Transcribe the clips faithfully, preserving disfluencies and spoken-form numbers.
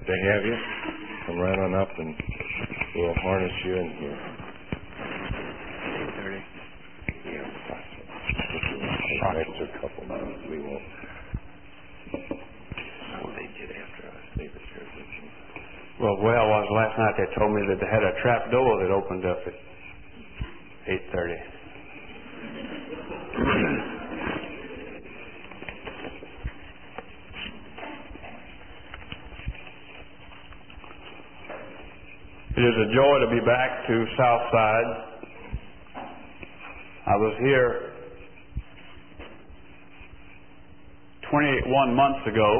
they have you, come right on up and we'll harness you in here. thirty? Yeah, possibly. An extra couple minutes. We won't. How will they get after us? Leave it here with you. Well, the way I was last night, they told me that they had a trap door that opened up at eight thirty. It is a joy to be back to Southside. I was here twenty-one months ago,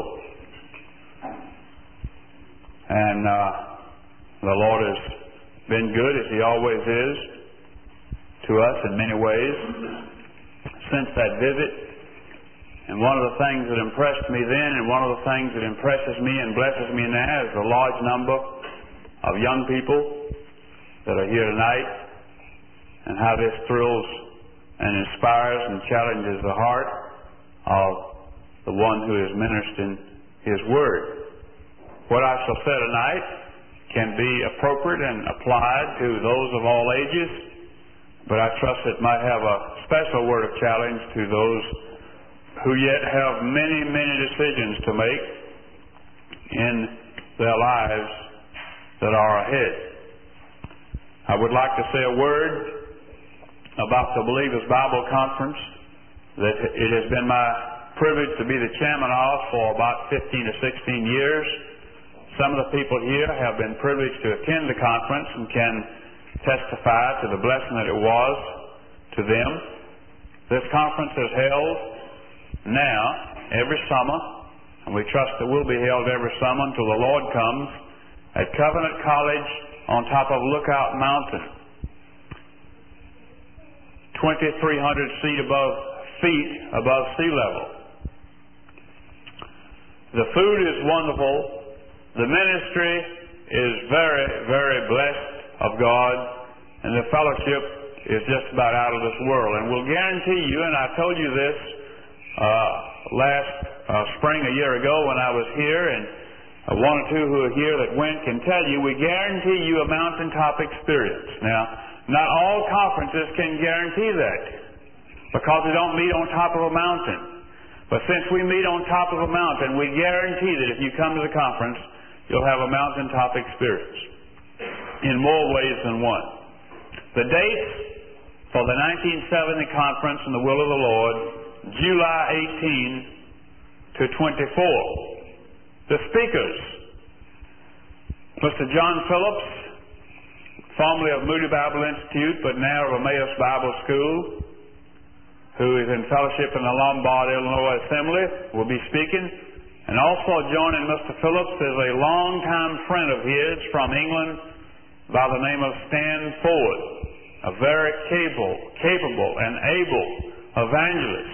and uh, the Lord has been good, as He always is, to us in many ways since that visit. And one of the things that impressed me then, and one of the things that impresses me and blesses me now, is the large number of young people that are here tonight, and how this thrills and inspires and challenges the heart of the one who is ministering His Word. What I shall say tonight can be appropriate and applied to those of all ages, but I trust it might have a special word of challenge to those who yet have many, many decisions to make in their lives that are ahead. I would like to say a word about the Believers Bible Conference that it has been my privilege to be the chairman of for about fifteen or sixteen years. Some of the people here have been privileged to attend the conference and can testify to the blessing that it was to them. This conference is held now every summer, and we trust it will be held every summer until the Lord comes, at Covenant College on top of Lookout Mountain, twenty-three hundred feet above feet above sea level. The food is wonderful. The ministry is very, very blessed of God, and the fellowship is just about out of this world. And we'll guarantee you, and I told you this uh, last uh, spring a year ago when I was here, and Uh, one or two who are here that went can tell you, we guarantee you a mountaintop experience. Now, not all conferences can guarantee that, because we don't meet on top of a mountain. But since we meet on top of a mountain, we guarantee that if you come to the conference, you'll have a mountaintop experience in more ways than one. The dates for the nineteen seventy conference in the will of the Lord, July eighteenth to twenty-fourth. The speakers, Mister John Phillips, formerly of Moody Bible Institute, but now of Emmaus Bible School, who is in fellowship in the Lombard, Illinois Assembly, will be speaking. And also joining Mister Phillips is a longtime friend of his from England by the name of Stan Ford, a very capable, capable and able evangelist.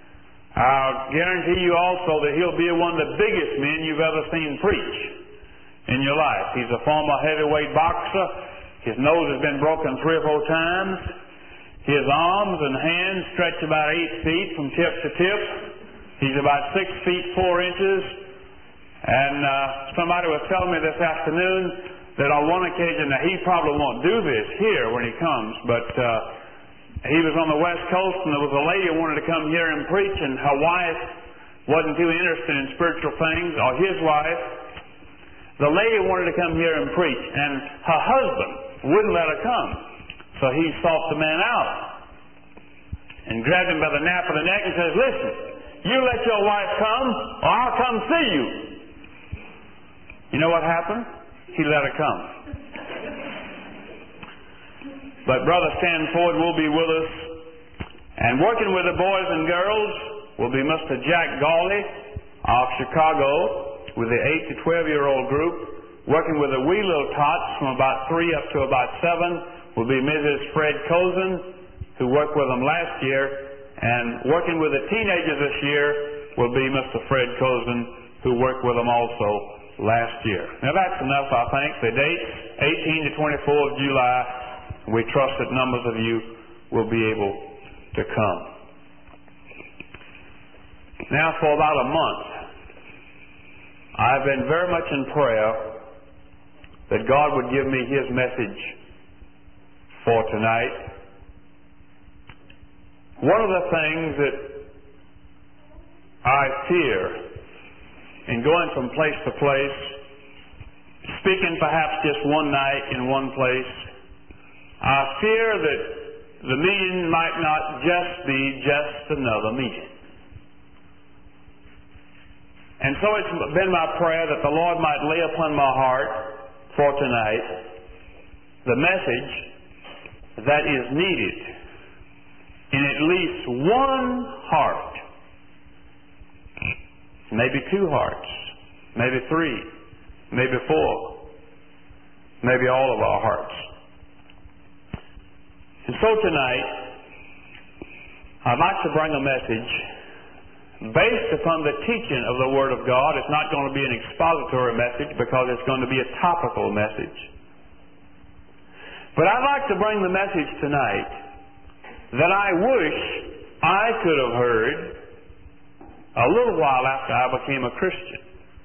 I guarantee you also that he'll be one of the biggest men you've ever seen preach in your life. He's a former heavyweight boxer. His nose has been broken three or four times. His arms and hands stretch about eight feet from tip to tip. He's about six feet four inches. And uh, somebody was telling me this afternoon that on one occasion, now he probably won't do this here when he comes, but uh, he was on the West Coast, and there was a lady who wanted to come here and preach, and her wife wasn't too interested in spiritual things, or his wife. The lady wanted to come here and preach, and her husband wouldn't let her come. So he sought the man out and grabbed him by the nape of the neck and says, "Listen, you let your wife come, or I'll come see you." You know what happened? He let her come. But Brother Stan Ford will be with us. And working with the boys and girls will be Mister Jack Gawley of Chicago with the eight to twelve-year-old group. Working with the wee little tots from about three up to about seven will be Missus Fred Cozen, who worked with them last year. And working with the teenagers this year will be Mister Fred Cozen, who worked with them also last year. Now that's enough, I think. The dates, eighteen to twenty-four of July. We trust that numbers of you will be able to come. Now, for about a month, I've been very much in prayer that God would give me His message for tonight. One of the things that I fear in going from place to place, speaking perhaps just one night in one place, I fear that the meeting might not just be just another meeting. And so it's been my prayer that the Lord might lay upon my heart for tonight the message that is needed in at least one heart, maybe two hearts, maybe three, maybe four, maybe all of our hearts. And so tonight, I'd like to bring a message based upon the teaching of the Word of God. It's not going to be an expository message because it's going to be a topical message. But I'd like to bring the message tonight that I wish I could have heard a little while after I became a Christian.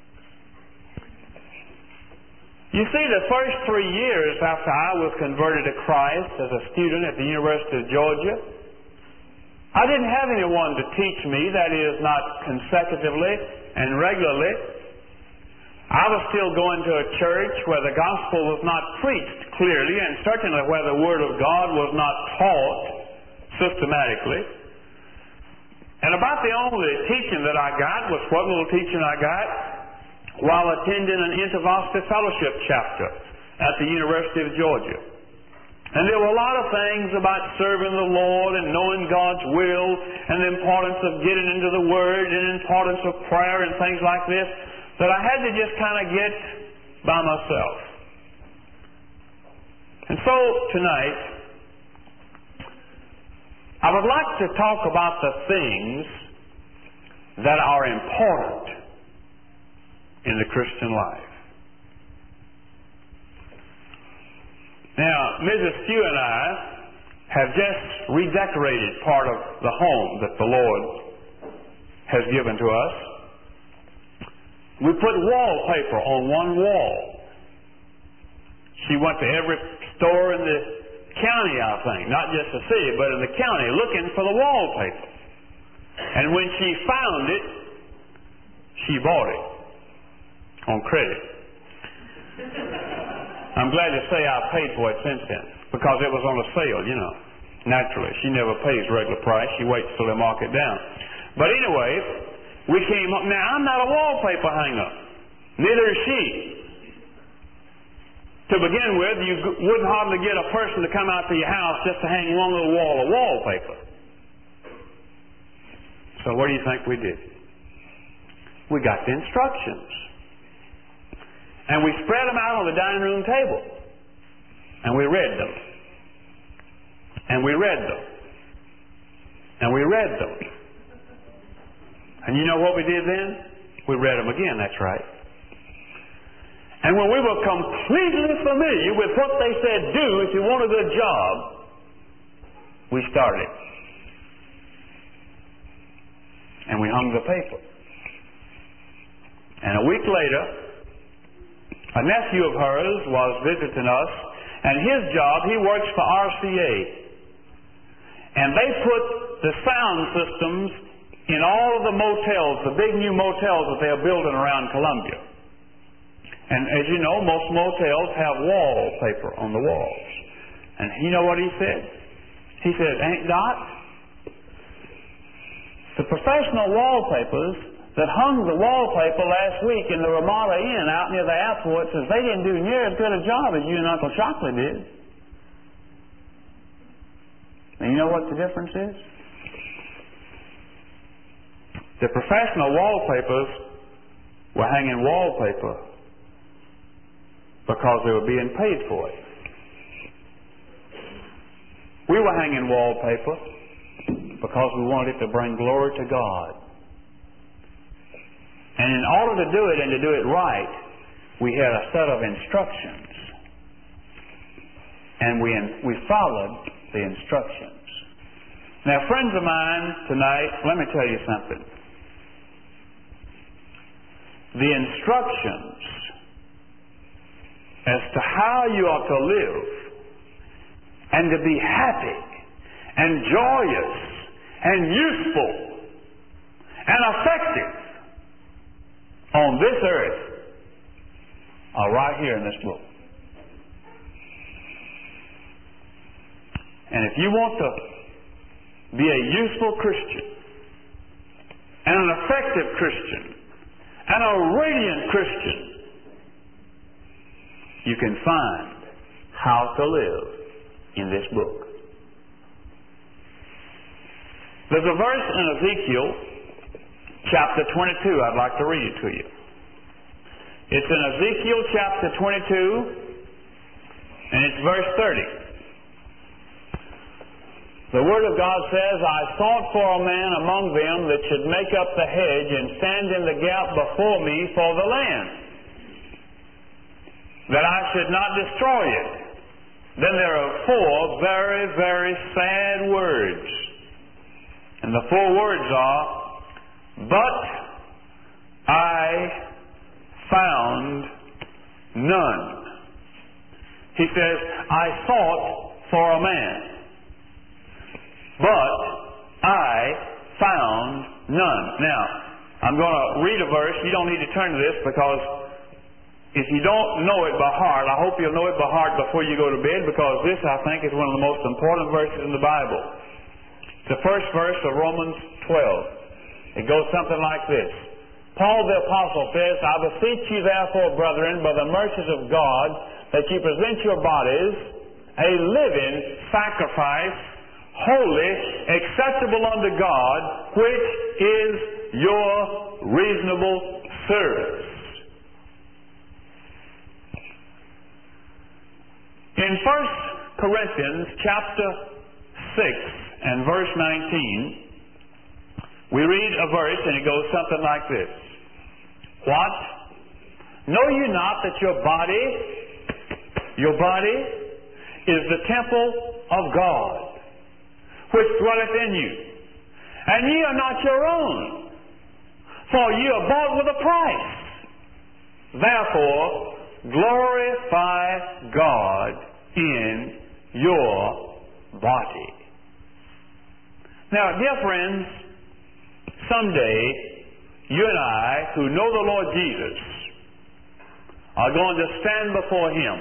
You see, the first three years after I was converted to Christ as a student at the University of Georgia, I didn't have anyone to teach me, that is, not consecutively and regularly. I was still going to a church where the gospel was not preached clearly, and certainly where the Word of God was not taught systematically. And about the only teaching that I got was what little teaching I got while attending an InterVarsity Fellowship chapter at the University of Georgia. And there were a lot of things about serving the Lord and knowing God's will and the importance of getting into the Word and the importance of prayer and things like this that I had to just kind of get by myself. And so tonight, I would like to talk about the things that are important in the Christian life. Now, Missus Few and I have just redecorated part of the home that the Lord has given to us. We put wallpaper on one wall. She went to every store in the county, I think, not just the city, but in the county, looking for the wallpaper. And when she found it, she bought it on credit. I'm glad to say I paid for it since then, because it was on a sale, you know. Naturally, she never pays regular price. She waits till they mark it down. But anyway, we came up. Now, I'm not a wallpaper hanger. Neither is she. To begin with, you wouldn't hardly get a person to come out to your house just to hang one little wall of wallpaper. So what do you think we did? We got the instructions. And we spread them out on the dining room table. And we read them. And we read them. And we read them. And you know what we did then? We read them again, that's right. And when we were completely familiar with what they said do if you want a good job, we started. And we hung the paper. And a week later, a nephew of hers was visiting us, and his job, he works for R C A. And they put the sound systems in all of the motels, the big new motels that they're building around Columbia. And as you know, most motels have wallpaper on the walls. And you know what he said? He said, "Ain't Doc, the professional wallpapers that hung the wallpaper last week in the Ramada Inn out near the airport says they didn't do near as good a job as you and Uncle Shockley did." And you know what the difference is? The professional wallpapers were hanging wallpaper because they were being paid for it. We were hanging wallpaper because we wanted it to bring glory to God. And in order to do it and to do it right, we had a set of instructions. And we, we followed the instructions. Now, friends of mine tonight, let me tell you something. the instructions as to how you ought to live and to be happy and joyous and useful and effective on this earth are right here in this book. And if you want to be a useful Christian and an effective Christian and a radiant Christian, you can find how to live in this book. There's a verse in Ezekiel chapter twenty-two I'd like to read it to you. It's in Ezekiel chapter twenty-two, and it's verse thirty. The Word of God says, I sought for a man among them that should make up the hedge and stand in the gap before me for the land, that I should not destroy it. Then there are four very, very sad words. And the four words are, but I found none. He says, I sought for a man, but I found none. Now, I'm going to read a verse. You don't need to turn to this, because if you don't know it by heart, I hope you'll know it by heart before you go to bed, because this, I think, is one of the most important verses in the Bible. It's the first verse of Romans twelve. It goes something like this. Paul the Apostle says, I beseech you therefore, brethren, by the mercies of God, that you present your bodies a living sacrifice, holy, acceptable unto God, which is your reasonable service. In First Corinthians chapter six and verse nineteen, we read a verse and it goes something like this. What? Know you not that your body, your body is the temple of God, which dwelleth in you, and ye are not your own, for ye are bought with a price. Therefore, glorify God in your body. Now, dear friends, someday you and I, who know the Lord Jesus, are going to stand before Him,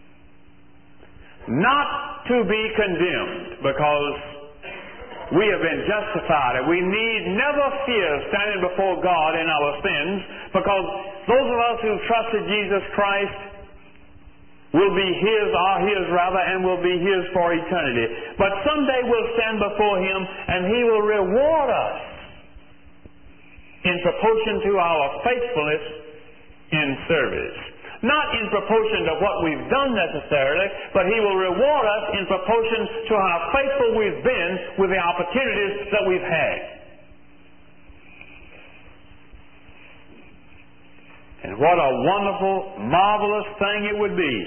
not to be condemned, because we have been justified, and we need never fear standing before God in our sins, because those of us who trusted Jesus Christ will be His, are His rather, and will be His for eternity. But someday we'll stand before Him, and He will reward us in proportion to our faithfulness in service. Not in proportion to what we've done necessarily, but He will reward us in proportion to how faithful we've been with the opportunities that we've had. And what a wonderful, marvelous thing it would be.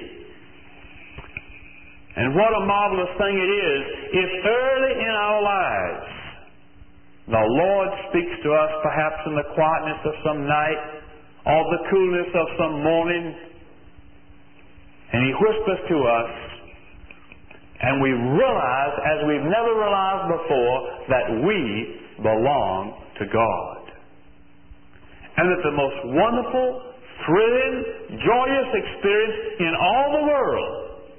And what a marvelous thing it is if early in our lives the Lord speaks to us, perhaps in the quietness of some night, or the coolness of some morning, and He whispers to us, and we realize, as we've never realized before, that we belong to God. And that the most wonderful, thrilling, joyous experience in all the world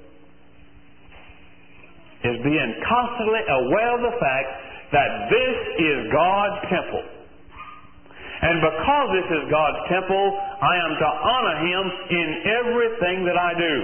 is being constantly aware of the fact that this is God's temple. And because this is God's temple, I am to honor Him in everything that I do.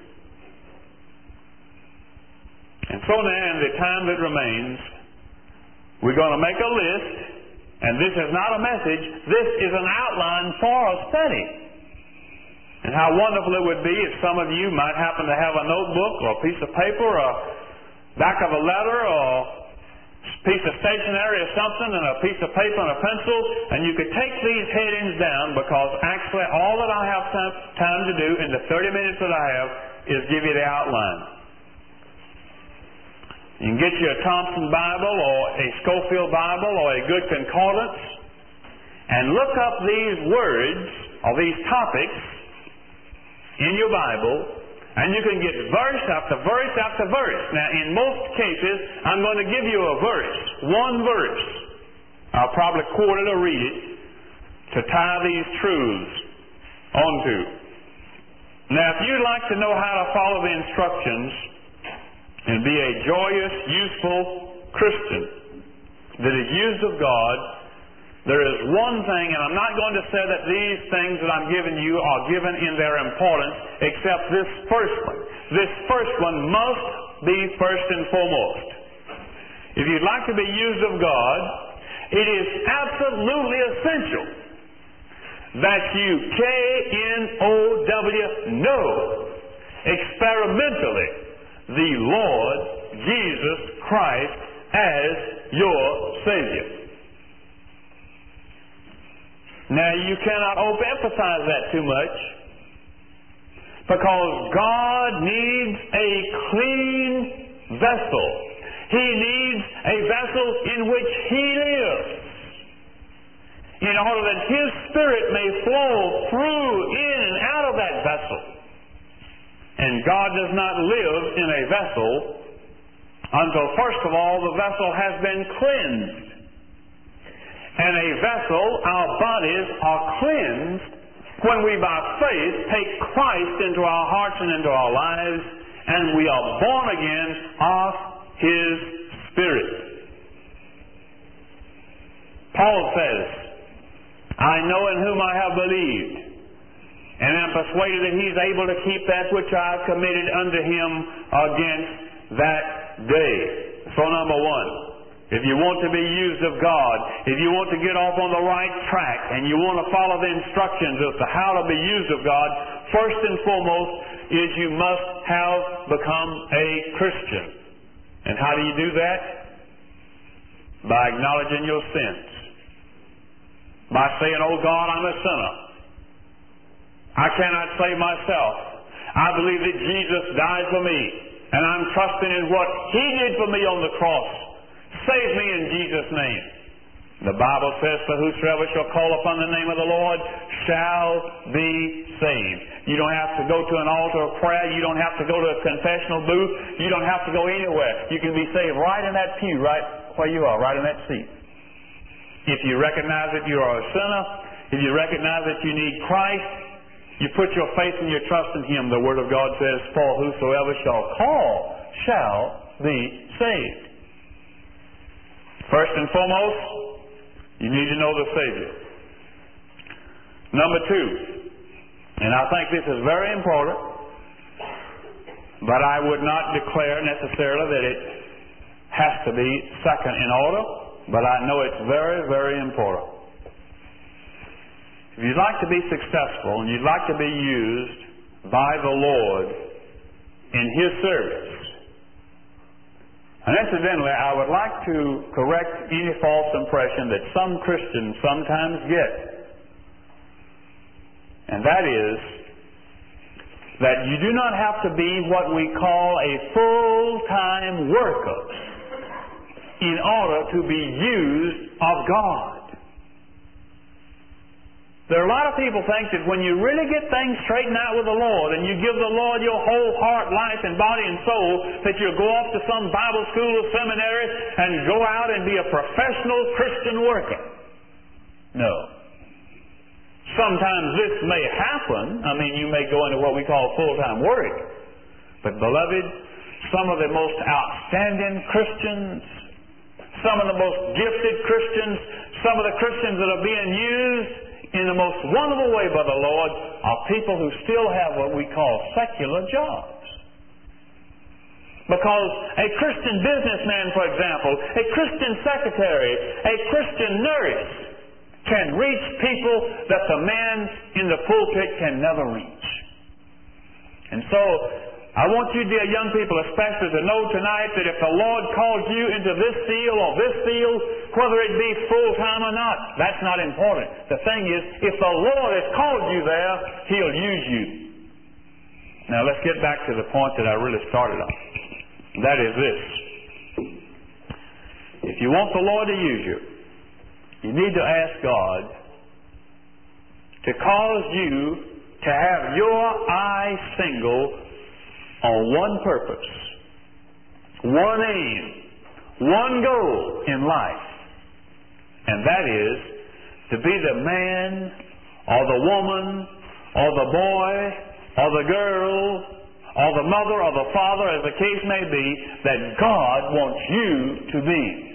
And so now, in the time that remains, we're going to make a list, and this is not a message, this is an outline for a study. And how wonderful it would be if some of you might happen to have a notebook or a piece of paper or back of a letter or piece of stationery or something, and a piece of paper and a pencil, and you could take these headings down, because actually all that I have time to do in the thirty minutes that I have is give you the outline. You can get you a Thompson Bible or a Scofield Bible or a good concordance and look up these words of these topics in your Bible, and you can get verse after verse after verse. Now, in most cases, I'm going to give you a verse, one verse. I'll probably quote it or read it to tie these truths onto. Now, if you'd like to know how to follow the instructions and be a joyous, useful Christian that is used of God, there is one thing, and I'm not going to say that these things that I'm giving you are given in their importance, except this first one. This first one must be first and foremost. If you'd like to be used of God, it is absolutely essential that you K N O W know experimentally the Lord Jesus Christ as your Savior. Now, you cannot overemphasize that too much, because God needs a clean vessel. He needs a vessel in which He lives, in order that His Spirit may flow through, in, and out of that vessel. And God does not live in a vessel until, first of all, the vessel has been cleansed. And a vessel, our bodies, are cleansed when we by faith take Christ into our hearts and into our lives, and we are born again of His Spirit. Paul says, I know in whom I have believed, and am persuaded that He is able to keep that which I have committed unto Him against that day. So number one, if you want to be used of God, if you want to get off on the right track, and you want to follow the instructions as to how to be used of God, first and foremost is you must have become a Christian. And how do you do that? By acknowledging your sins. By saying, oh God, I'm a sinner. I cannot save myself. I believe that Jesus died for me, and I'm trusting in what He did for me on the cross. Save me in Jesus' name. The Bible says, for whosoever shall call upon the name of the Lord shall be saved. You don't have to go to an altar of prayer. You don't have to go to a confessional booth. You don't have to go anywhere. You can be saved right in that pew, right where you are, right in that seat. If you recognize that you are a sinner, if you recognize that you need Christ, you put your faith and your trust in Him. The Word of God says, for whosoever shall call shall be saved. First and foremost, you need to know the Savior. Number two, and I think this is very important, but I would not declare necessarily that it has to be second in order, but I know it's very, very important. If you'd like to be successful and you'd like to be used by the Lord in His service, and incidentally, I would like to correct any false impression that some Christians sometimes get. And that is that you do not have to be what we call a full-time worker in order to be used of God. There are a lot of people think that when you really get things straightened out with the Lord and you give the Lord your whole heart, life, and body and soul, that you'll go off to some Bible school or seminary and go out and be a professional Christian worker. No. Sometimes this may happen. I mean, you may go into what we call full-time work. But beloved, some of the most outstanding Christians, some of the most gifted Christians, some of the Christians that are being used in the most wonderful way by the Lord are people who still have what we call secular jobs. Because a Christian businessman, for example, a Christian secretary, a Christian nurse can reach people that the man in the pulpit can never reach. And so, I want you, dear young people, especially to know tonight that if the Lord calls you into this field or this field, whether it be full-time or not, that's not important. The thing is, if the Lord has called you there, He'll use you. Now, let's get back to the point that I really started on. That is this. If you want the Lord to use you, you need to ask God to cause you to have your eye single on one purpose, one aim, one goal in life, and that is to be the man or the woman or the boy or the girl or the mother or the father, as the case may be, that God wants you to be.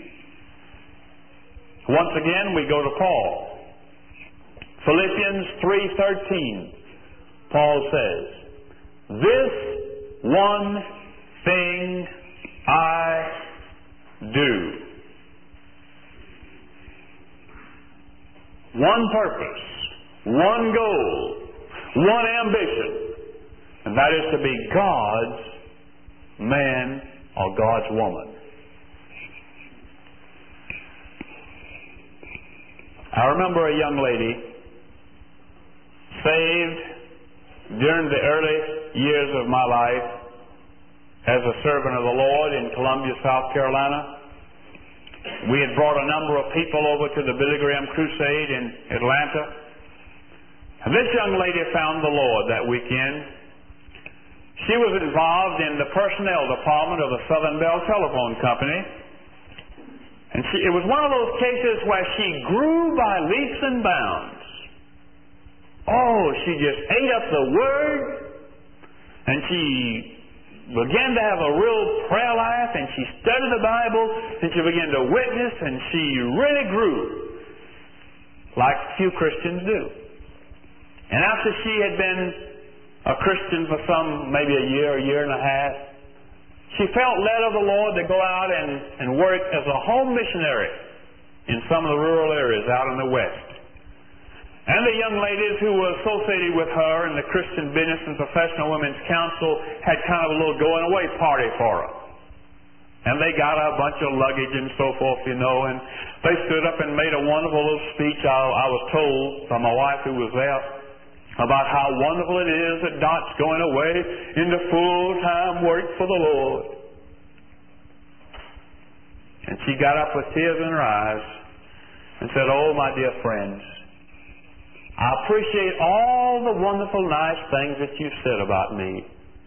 Once again, we go to Paul. Philippians three thirteen, Paul says, "This one thing I do." One purpose, one goal, one ambition, and that is to be God's man or God's woman. I remember a young lady saved during the early years of my life as a servant of the Lord in Columbia, South Carolina. We had brought a number of people over to the Billy Graham Crusade in Atlanta. And this young lady found the Lord that weekend. She was involved in the personnel department of the Southern Bell Telephone Company. And she, it was one of those cases where she grew by leaps and bounds. Oh, she just ate up the Word, and she began to have a real prayer life, and she studied the Bible, and she began to witness, and she really grew like few Christians do. And after she had been a Christian for some, maybe a year, a year and a half, she felt led of the Lord to go out and, and work as a home missionary in some of the rural areas out in the West. And the young ladies who were associated with her in the Christian Business and Professional Women's Council had kind of a little going away party for her. And they got a bunch of luggage and so forth, you know, and they stood up and made a wonderful little speech, I, I was told from my wife who was there, about how wonderful it is that Dot's going away into full-time work for the Lord. And she got up with tears in her eyes and said, "Oh, my dear friends, I appreciate all the wonderful, nice things that you've said about me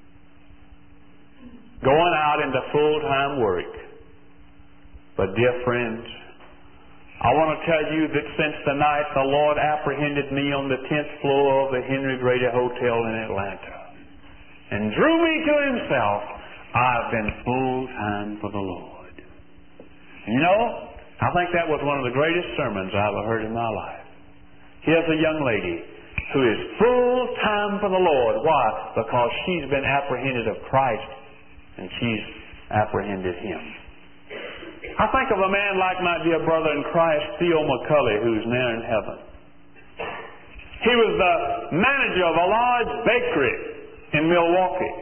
going out into full-time work. But, dear friends, I want to tell you that since the night the Lord apprehended me on the tenth floor of the Henry Grady Hotel in Atlanta and drew me to Himself, I've been full-time for the Lord." And you know, I think that was one of the greatest sermons I ever heard in my life. Here's a young lady who is full-time for the Lord. Why? Because she's been apprehended of Christ and she's apprehended Him. I think of a man like my dear brother in Christ, Theo McCulley, who's now in heaven. He was the manager of a large bakery in Milwaukee.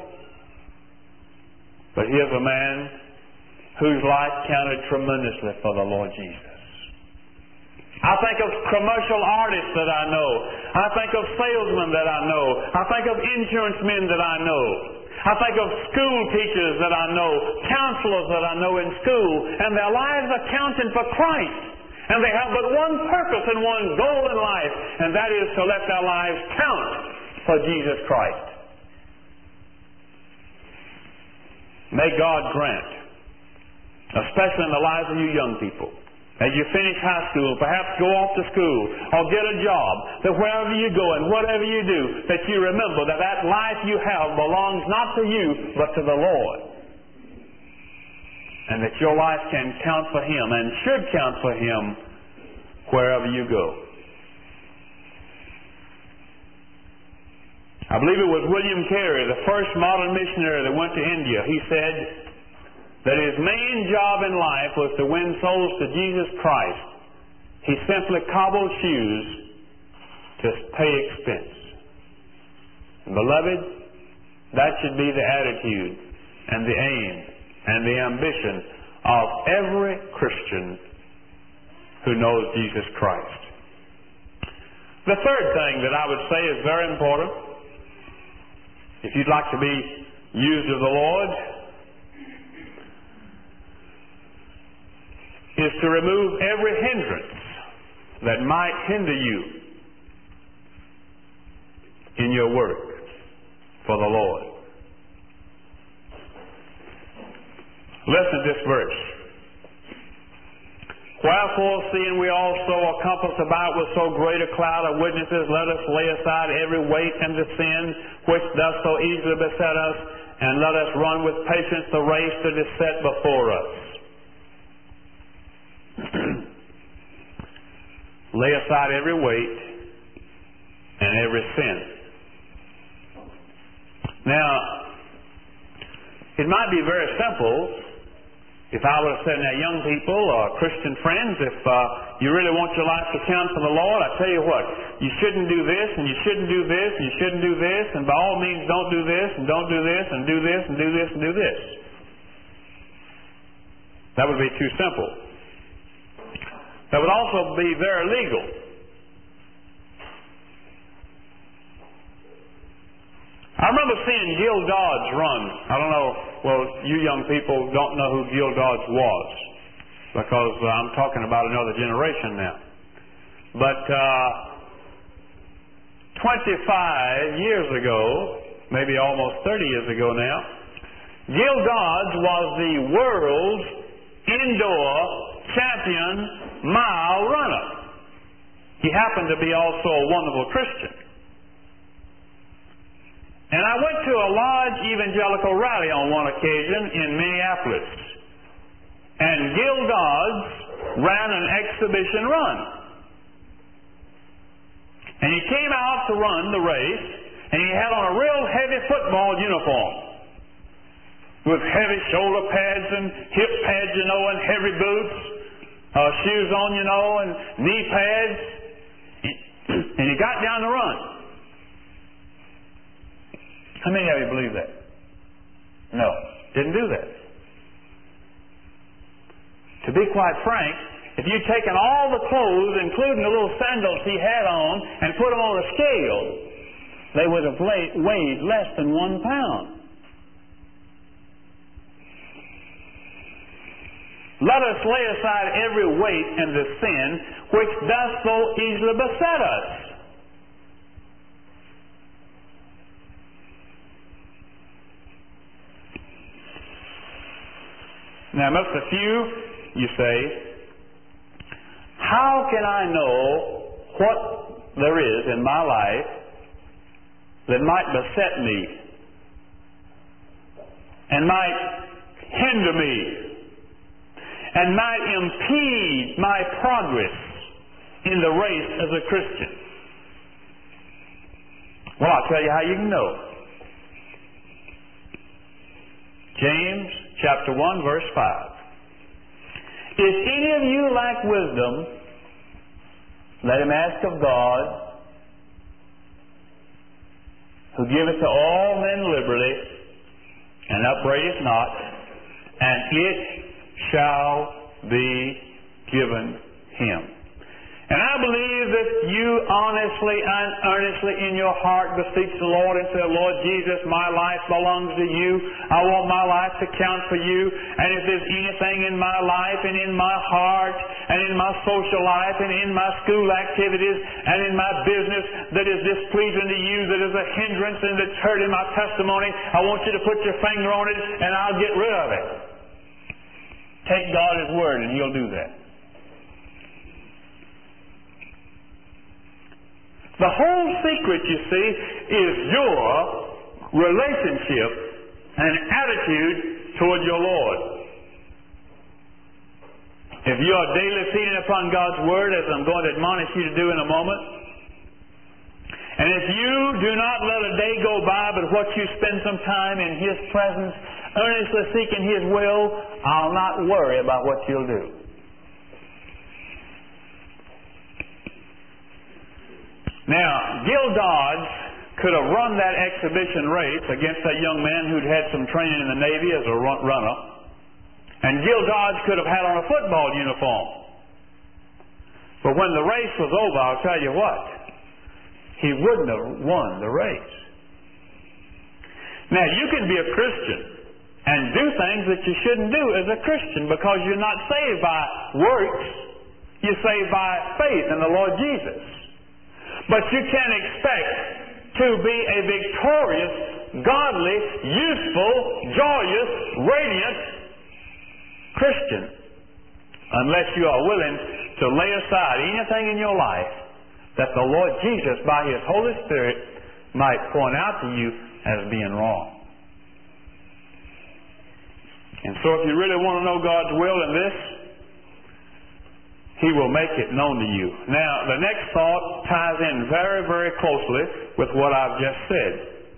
But here's a man whose life counted tremendously for the Lord Jesus. I think of commercial artists that I know. I think of salesmen that I know. I think of insurance men that I know. I think of school teachers that I know, counselors that I know in school, and their lives are counting for Christ. And they have but one purpose and one goal in life, and that is to let their lives count for Jesus Christ. May God grant, especially in the lives of you young people, as you finish high school, perhaps go off to school or get a job, that wherever you go and whatever you do, that you remember that that life you have belongs not to you, but to the Lord. And that your life can count for Him and should count for Him wherever you go. I believe it was William Carey, the first modern missionary that went to India. He said that his main job in life was to win souls to Jesus Christ. He simply cobbled shoes to pay expense. And beloved, that should be the attitude and the aim and the ambition of every Christian who knows Jesus Christ. The third thing that I would say is very important, if you'd like to be used of the Lord, is to remove every hindrance that might hinder you in your work for the Lord. Listen to this verse. Wherefore, seeing we also are compassed about with so great a cloud of witnesses, let us lay aside every weight and the sin which doth so easily beset us, and let us run with patience the race that is set before us. Lay aside every weight and every sin. Now, it might be very simple if I would have said, now, young people or Christian friends, if uh, you really want your life to count for the Lord, I tell you what, you shouldn't do this, and you shouldn't do this, and you shouldn't do this, and by all means don't do this, and don't do this, and do this, and do this, and do this. That would be too simple. That would also be very legal. I remember seeing Gil Dodge run. I don't know, well, you young people don't know who Gil Dodge was, because uh, I'm talking about another generation now. But uh, twenty-five years ago, maybe almost thirty years ago now, Gil Dodge was the world's indoor champion mile runner. He happened to be also a wonderful Christian. And I went to a large evangelical rally on one occasion in Minneapolis. And Gil Dodge ran an exhibition run. And he came out to run the race, and he had on a real heavy football uniform with heavy shoulder pads and hip pads, you know, and heavy boots, uh, shoes on, you know, and knee pads. And he got down to run. How many of you believe that? No, didn't do that. To be quite frank, if you'd taken all the clothes, including the little sandals he had on, and put them on a scale, they would have weighed less than one pound. Let us lay aside every weight and the sin which doth so easily beset us. Now, Mister Few, you say, how can I know what there is in my life that might beset me and might hinder me and might impede my progress in the race as a Christian? Well, I'll tell you how you can know. James chapter one, verse five. If any of you lack wisdom, let him ask of God, who giveth to all men liberally, and upbraideth not, and it shall be given him. And I believe that you honestly and earnestly in your heart beseech the Lord and say, Lord Jesus, my life belongs to you. I want my life to count for you. And if there's anything in my life and in my heart and in my social life and in my school activities and in my business that is displeasing to you, that is a hindrance and that's hurting my testimony, I want you to put your finger on it and I'll get rid of it. Take God at His word and He'll do that. The whole secret, you see, is your relationship and attitude toward your Lord. If you are daily feeding upon God's Word, as I'm going to admonish you to do in a moment, and if you do not let a day go by but what you spend some time in His presence, earnestly seeking His will, I'll not worry about what you'll do. Now, Gil Dodge could have run that exhibition race against that young man who'd had some training in the Navy as a runner. And Gil Dodge could have had on a football uniform. But when the race was over, I'll tell you what, he wouldn't have won the race. Now, you can be a Christian and do things that you shouldn't do as a Christian because you're not saved by works. You're saved by faith in the Lord Jesus. But you can't expect to to be a victorious, godly, useful, joyous, radiant Christian unless you are willing to lay aside anything in your life that the Lord Jesus, by His Holy Spirit, might point out to you as being wrong. And so if you really want to know God's will in this, He will make it known to you. Now, the next thought ties in very, very closely with what I've just said.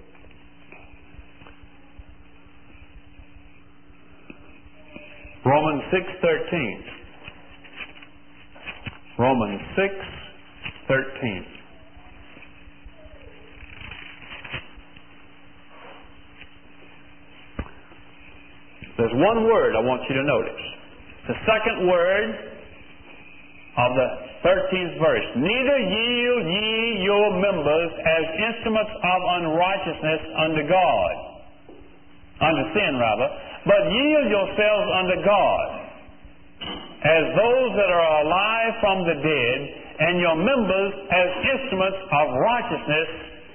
Romans six thirteen. Romans six thirteen. There's one word I want you to notice. The second word of the thirteenth verse. Neither yield ye your members as instruments of unrighteousness unto God. Unto sin, rather. But yield yourselves unto God, as those that are alive from the dead, and your members as instruments of righteousness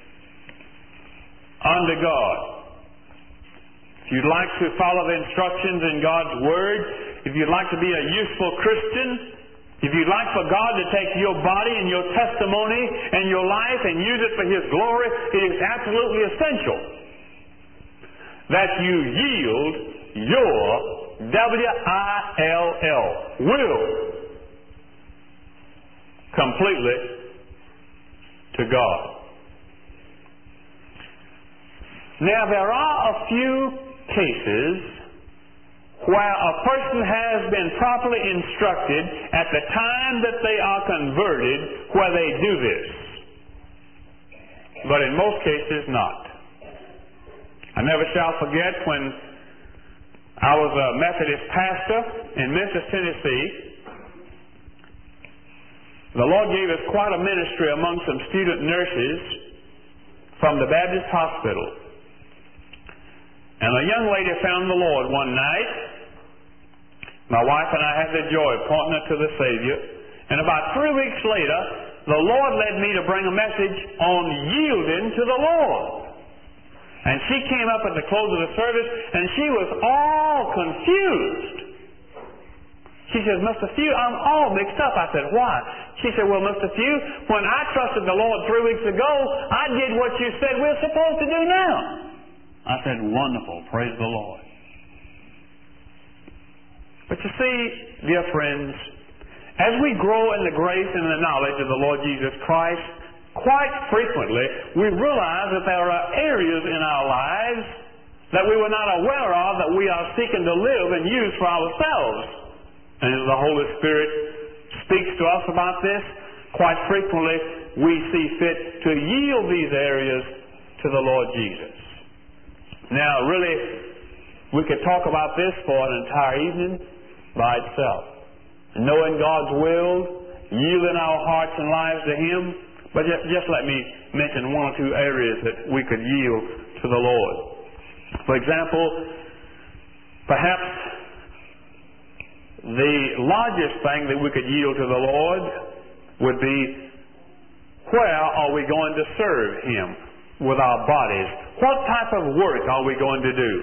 unto God. If you'd like to follow the instructions in God's Word, if you'd like to be a useful Christian, if you'd like for God to take your body and your testimony and your life and use it for His glory, it is absolutely essential that you yield your W I L L, will, completely to God. Now, there are a few cases where a person has been properly instructed at the time that they are converted where they do this. But in most cases, not. I never shall forget when I was a Methodist pastor in Memphis, Tennessee. The Lord gave us quite a ministry among some student nurses from the Baptist hospital. And a young lady found the Lord one night. My wife and I had the joy of pointing her to the Savior. And about three weeks later, the Lord led me to bring a message on yielding to the Lord. And she came up at the close of the service, and she was all confused. She said, Mister Few, I'm all mixed up. I said, why? She said, well, Mister Few, when I trusted the Lord three weeks ago, I did what you said we're supposed to do now. I said, wonderful. Praise the Lord. But you see, dear friends, as we grow in the grace and the knowledge of the Lord Jesus Christ, quite frequently we realize that there are areas in our lives that we were not aware of that we are seeking to live and use for ourselves. And as the Holy Spirit speaks to us about this, quite frequently we see fit to yield these areas to the Lord Jesus. Now, really, we could talk about this for an entire evening by itself. Knowing God's will, yielding our hearts and lives to Him. But just, just let me mention one or two areas that we could yield to the Lord. For example, perhaps the largest thing that we could yield to the Lord would be, where are we going to serve Him with our bodies? What type of work are we going to do?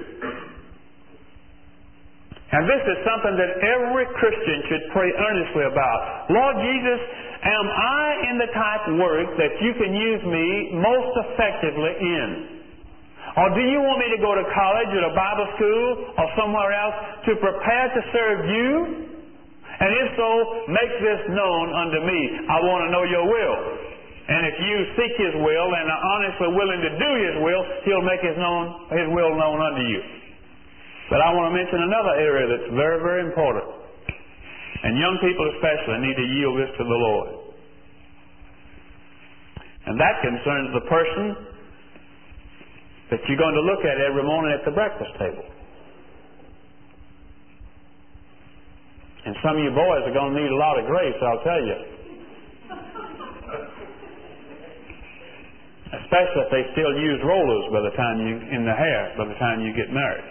And this is something that every Christian should pray earnestly about. Lord Jesus, am I in the type of work that you can use me most effectively in? Or do you want me to go to college or to Bible school or somewhere else to prepare to serve you? And if so, make this known unto me. I want to know your will. And if you seek His will and are honestly willing to do His will, He'll make His, known, His will known unto you. But I want to mention another area that's very, very important. And young people especially need to yield this to the Lord. And that concerns the person that you're going to look at every morning at the breakfast table. And some of you boys are going to need a lot of grace, I'll tell you. Especially if they still use rollers by the time you, in the hair, by the time you get married.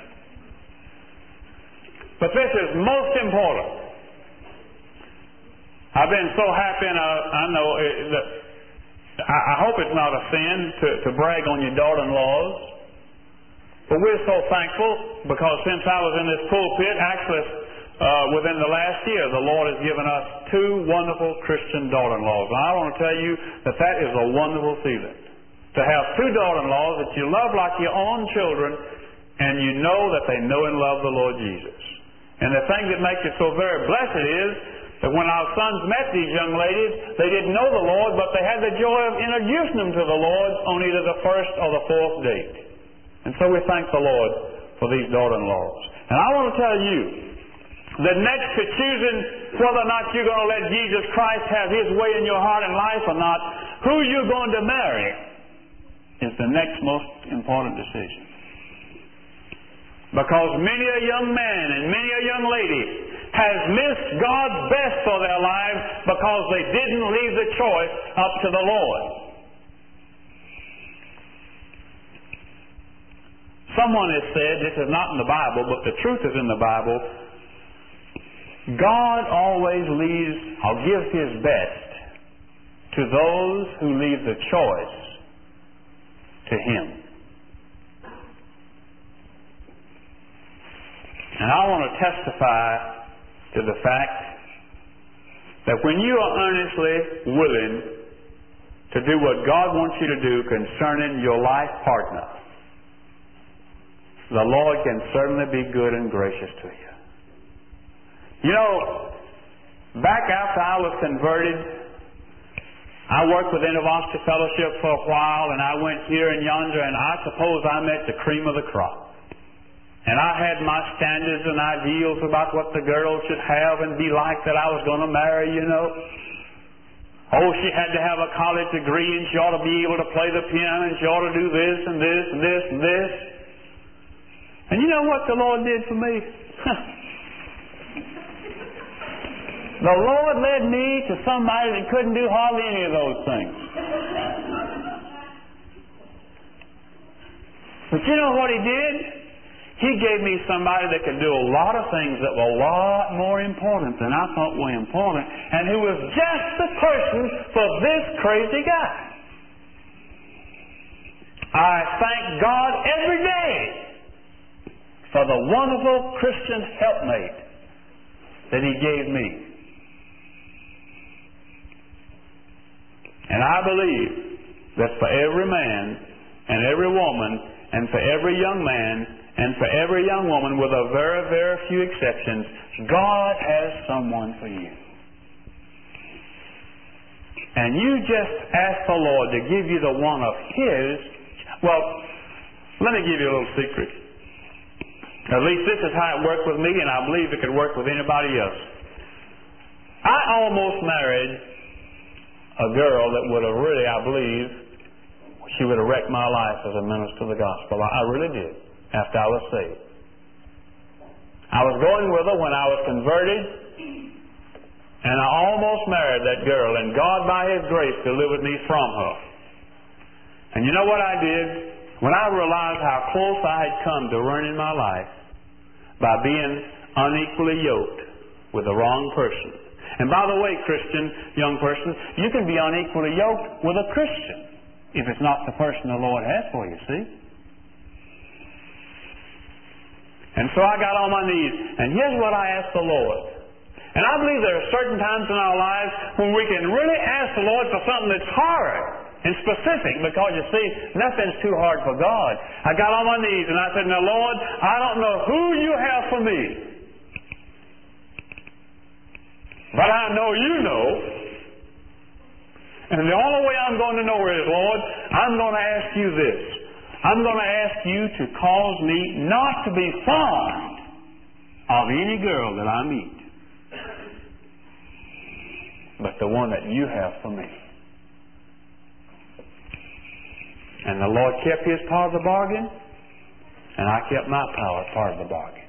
But this is most important. I've been so happy, and I, I know that I, I hope it's not a sin to, to brag on your daughter-in-laws. But we're so thankful because since I was in this pulpit, actually uh, within the last year, the Lord has given us two wonderful Christian daughter-in-laws. And I want to tell you that that is a wonderful feeling. To have two daughter-in-laws that you love like your own children, and you know that they know and love the Lord Jesus. And the thing that makes it so very blessed is that when our sons met these young ladies, they didn't know the Lord, but they had the joy of introducing them to the Lord on either the first or the fourth date. And so we thank the Lord for these daughter-in-laws. And I want to tell you that next to choosing whether or not you're going to let Jesus Christ have His way in your heart and life or not, who you're going to marry is the next most important decision. Because many a young man and many a young lady has missed God's best for their lives because they didn't leave the choice up to the Lord. Someone has said, this is not in the Bible, but the truth is in the Bible, God always leaves or gives His best to those who leave the choice to Him. And I want to testify to the fact that when you are earnestly willing to do what God wants you to do concerning your life partner, the Lord can certainly be good and gracious to you. You know, back after I was converted, I worked with InterVarsity Fellowship for a while, and I went here and yonder, and I suppose I met the cream of the crop. And I had my standards and ideals about what the girl should have and be like that I was going to marry, you know. Oh, she had to have a college degree, and she ought to be able to play the piano, and she ought to do this and this and this and this. And you know what the Lord did for me? The Lord led me to somebody that couldn't do hardly any of those things. But you know what He did? He gave me somebody that could do a lot of things that were a lot more important than I thought were important, and who was just the person for this crazy guy. I thank God every day for the wonderful Christian helpmate that He gave me. And I believe that for every man and every woman and for every young man and for every young woman, with a very, very few exceptions, God has someone for you. And you just ask the Lord to give you the one of His. Well, let me give you a little secret. At least this is how it worked with me, and I believe it could work with anybody else. I almost married a girl that would have really, I believe, she would have wrecked my life as a minister of the gospel. I really did, after I was saved. I was going with her when I was converted, and I almost married that girl, and God, by His grace, delivered me from her. And you know what I did? When I realized how close I had come to ruining my life by being unequally yoked with the wrong person. And by the way, Christian, young person, you can be unequally yoked with a Christian if it's not the person the Lord has for you, see? And so I got on my knees, and here's what I asked the Lord. And I believe there are certain times in our lives when we can really ask the Lord for something that's hard and specific, because you see, nothing's too hard for God. I got on my knees and I said, now Lord, I don't know who you have for me, but I know you know. And the only way I'm going to know is, Lord, I'm going to ask you this. I'm going to ask you to cause me not to be fond of any girl that I meet, but the one that you have for me. And the Lord kept His part of the bargain, and I kept my power part of the bargain.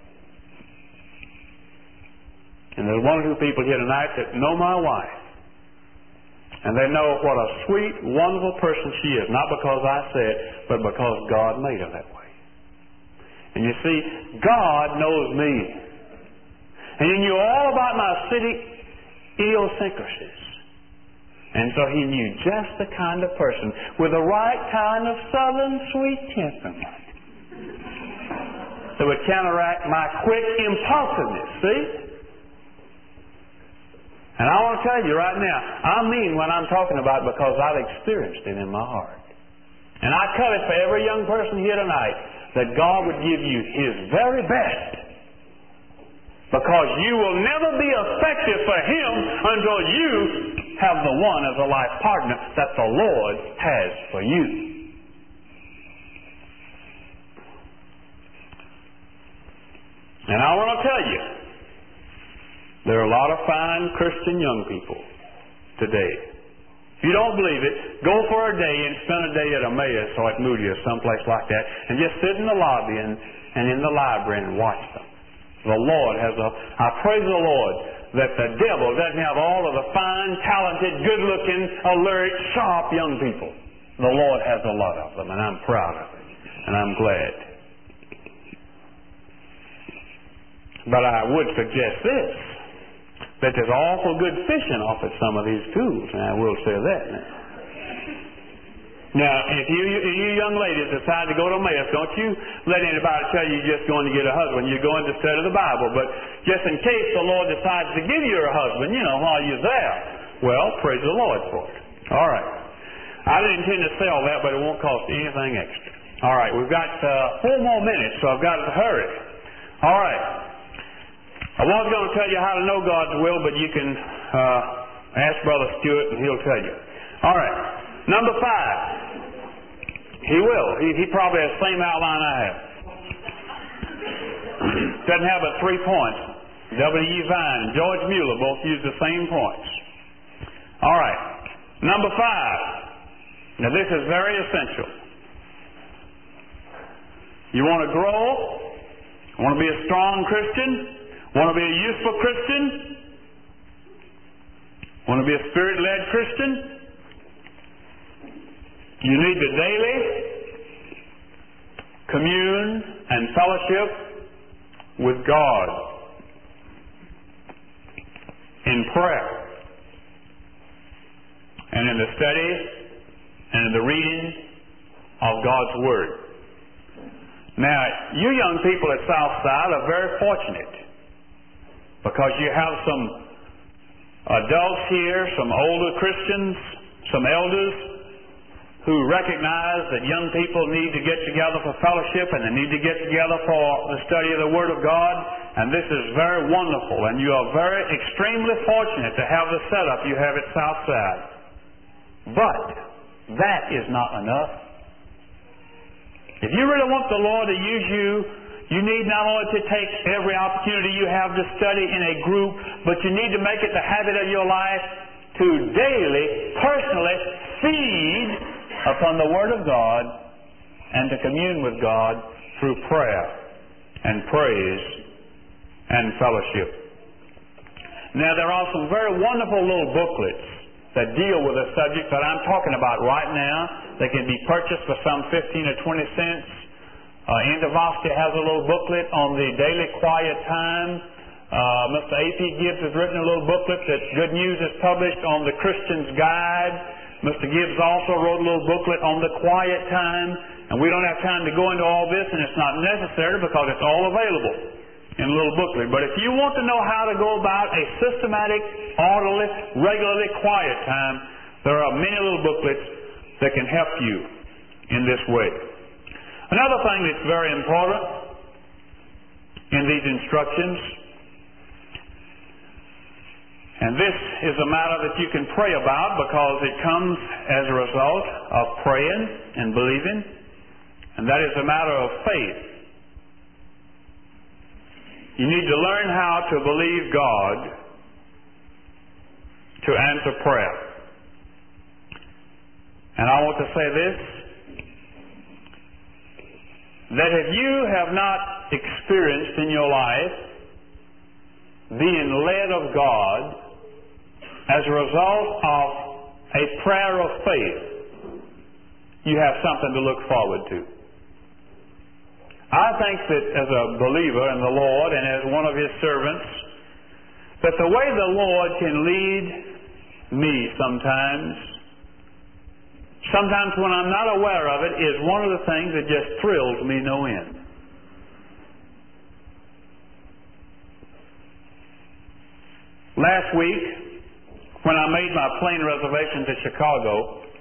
And there's one or two people here tonight that know my wife, and they know what a sweet, wonderful person she is, not because I say it, but because God made her that way. And you see, God knows me. And He knew all about my city idiosyncrasies. And so he knew just the kind of person with the right kind of southern sweet temperament that would counteract my quick impulsiveness, see? And I want to tell you right now, I mean what I'm talking about because I've experienced it in my heart. And I covet for every young person here tonight that God would give you His very best, because you will never be effective for Him until you have the one as a life partner that the Lord has for you. And I want to tell you, there are a lot of fine Christian young people today. If you don't believe it, go for a day and spend a day at Emmaus or at Moody or someplace like that, and just sit in the lobby and, and in the library and watch them. The Lord has a, I praise the Lord that the devil doesn't have all of the fine, talented, good-looking, alert, sharp young people. The Lord has a lot of them, and I'm proud of it, and I'm glad. But I would suggest this, that there's awful good fishing off at some of these schools, and I will say that now. Now, if you, you young ladies decide to go to Emmaus, don't you let anybody tell you you're just going to get a husband. You're going to study the Bible. But just in case the Lord decides to give you a husband, you know, while you're there, well, praise the Lord for it. All right. I didn't intend to sell that, but it won't cost anything extra. All right. We've got uh, four more minutes, so I've got to hurry. All right. I was going to tell you how to know God's will, but you can uh, ask Brother Stewart, and he'll tell you. All right. Number five. He will. He, he probably has the same outline I have. Doesn't have but three points. W E. Vine and George Mueller both use the same points. All right. Number five. Now this is very essential. You want to grow? Want to be a strong Christian? Want to be a useful Christian? Want to be a Spirit-led Christian? You need to daily commune and fellowship with God in prayer and in the study and in the reading of God's Word. Now, you young people at Southside are very fortunate because you have some adults here, some older Christians, some elders who recognize that young people need to get together for fellowship and they need to get together for the study of the Word of God. And this is very wonderful. And you are very extremely fortunate to have the setup you have at Southside. But that is not enough. If you really want the Lord to use you, you need not only to take every opportunity you have to study in a group, but you need to make it the habit of your life to daily, personally feed upon the Word of God and to commune with God through prayer and praise and fellowship. Now, there are some very wonderful little booklets that deal with the subject that I'm talking about right now. They can be purchased for some fifteen or twenty cents. Uh, Indovosky has a little booklet on the daily quiet time. Uh, Mister A P Gibbs has written a little booklet that Good News has published on the Christian's Guide. Mister Gibbs also wrote a little booklet on the quiet time, and we don't have time to go into all this, and it's not necessary because it's all available in a little booklet. But if you want to know how to go about a systematic, orderly, regularly quiet time, there are many little booklets that can help you in this way. Another thing that's very important in these instructions, and this is a matter that you can pray about because it comes as a result of praying and believing, and that is a matter of faith. You need to learn how to believe God to answer prayer. And I want to say this, that if you have not experienced in your life being led of God as a result of a prayer of faith, you have something to look forward to. I think that as a believer in the Lord and as one of His servants, that the way the Lord can lead me sometimes, sometimes when I'm not aware of it, is one of the things that just thrills me no end. Last week, when I made my plane reservation to Chicago,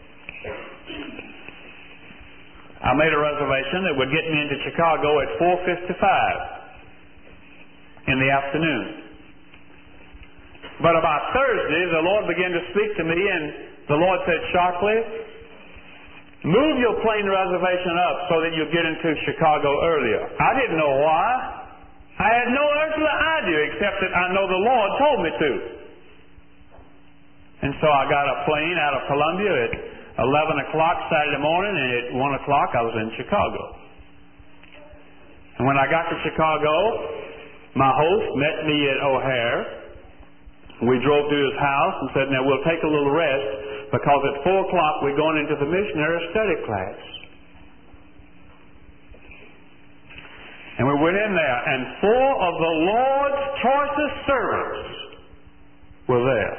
I made a reservation that would get me into Chicago at four fifty-five in the afternoon. But about Thursday, the Lord began to speak to me, and the Lord said sharply, move your plane reservation up so that you get into Chicago earlier. I didn't know why. I had no earthly idea except that I know the Lord told me to. And so I got a plane out of Columbia at eleven o'clock Saturday morning, and at one o'clock I was in Chicago. And when I got to Chicago, my host met me at O'Hare. We drove to his house and said, now we'll take a little rest because at four o'clock we're going into the missionary study class. And we went in there, and four of the Lord's choicest servants were there.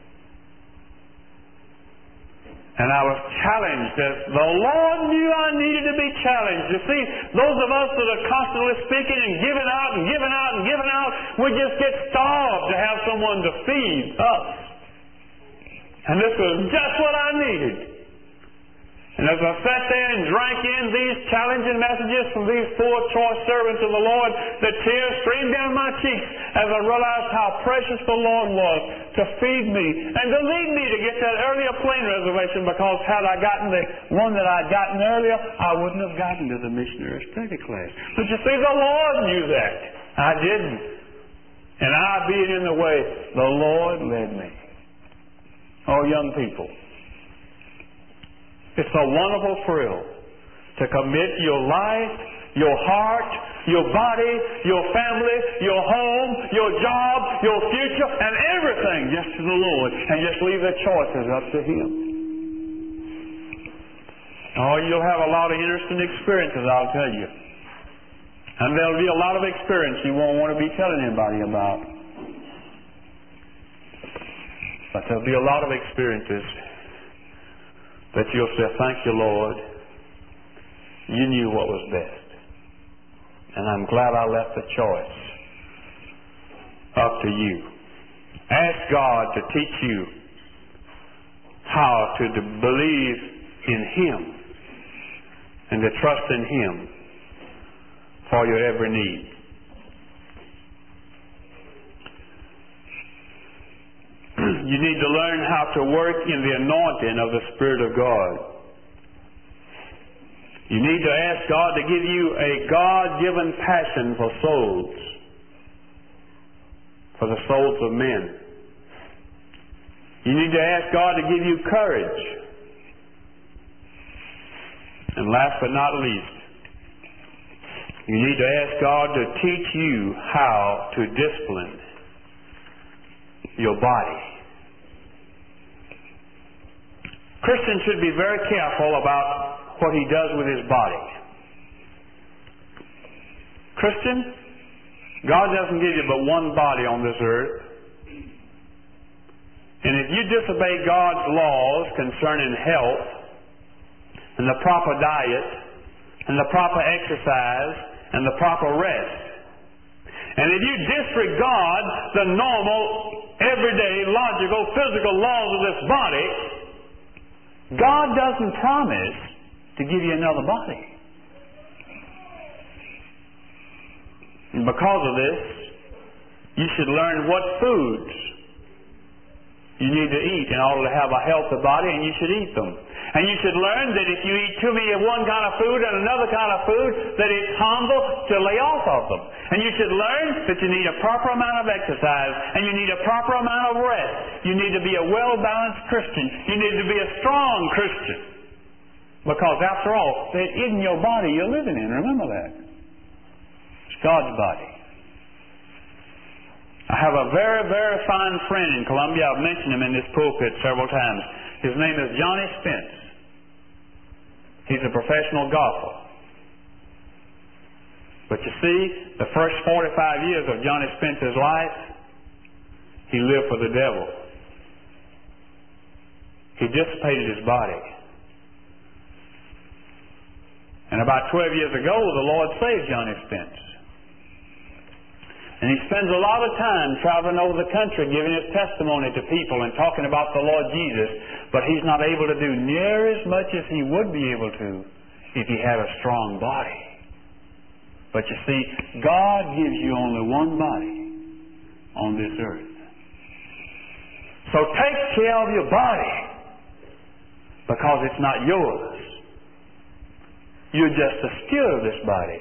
And I was challenged as the Lord knew I needed to be challenged. You see, those of us that are constantly speaking and giving out and giving out and giving out, we just get starved to have someone to feed us. And this was just what I needed. And as I sat there and drank in these challenging messages from these four choice servants of the Lord, the tears streamed down my cheeks as I realized how precious the Lord was to feed me and to lead me to get that earlier plane reservation, because had I gotten the one that I'd gotten earlier, I wouldn't have gotten to the missionary study class. But you see, the Lord knew that. I didn't. And I, being in the way, the Lord led me. Oh, young people. It's a wonderful thrill to commit your life, your heart, your body, your family, your home, your job, your future, and everything just to the Lord, and just leave the choices up to Him. Oh, you'll have a lot of interesting experiences, I'll tell you. And there'll be a lot of experience you won't want to be telling anybody about. But there'll be a lot of experiences that you'll say, thank you, Lord. You knew what was best. And I'm glad I left the choice up to you. Ask God to teach you how to believe in Him and to trust in Him for your every need. You need to learn how to work in the anointing of the Spirit of God. You need to ask God to give you a God-given passion for souls, for the souls of men. You need to ask God to give you courage. And last but not least, you need to ask God to teach you how to discipline your body. Christians should be very careful about what he does with his body. Christian, God doesn't give you but one body on this earth. And if you disobey God's laws concerning health and the proper diet and the proper exercise and the proper rest, and if you disregard the normal, everyday, logical, physical laws of this body, God doesn't promise to give you another body. And because of this, you should learn what foods you need to eat in order to have a healthy body, and you should eat them. And you should learn that if you eat too many of one kind of food and another kind of food, that it's harmful to lay off of them. And you should learn that you need a proper amount of exercise, and you need a proper amount of rest. You need to be a well-balanced Christian. You need to be a strong Christian. Because after all, it isn't your body you're living in. Remember that. It's God's body. I have a very, very fine friend in Columbia. I've mentioned him in this pulpit several times. His name is Johnny Spence. He's a professional golfer. But you see, the first forty-five years of Johnny Spence's life, he lived for the devil. dissipated his body. And about twelve years ago, the Lord saved Johnny Spence. And he spends a lot of time traveling over the country giving his testimony to people and talking about the Lord Jesus, but he's not able to do near as much as he would be able to if he had a strong body. But you see, God gives you only one body on this earth. So take care of your body, because it's not yours. You're just a steward of this body.